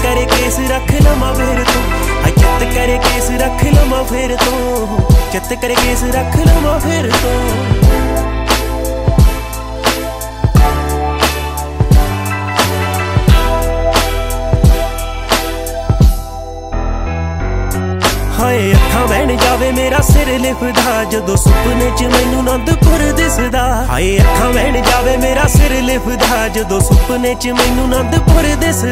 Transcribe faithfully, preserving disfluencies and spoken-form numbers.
करे केस रख लवां फिर तूं, हाय चित करे केस रख लवां फिर तूं, चित करे केस रख लवां फिर तूं। हाए अखां बहन जावे मेरा सिर लिफदा जदों सुपने च मैनू आनंदपुर दिसदा, हाए अखां बहन जावे मेरा सिर लिफदा जदों सुपने च मैनू आनंदपुर दिसदा।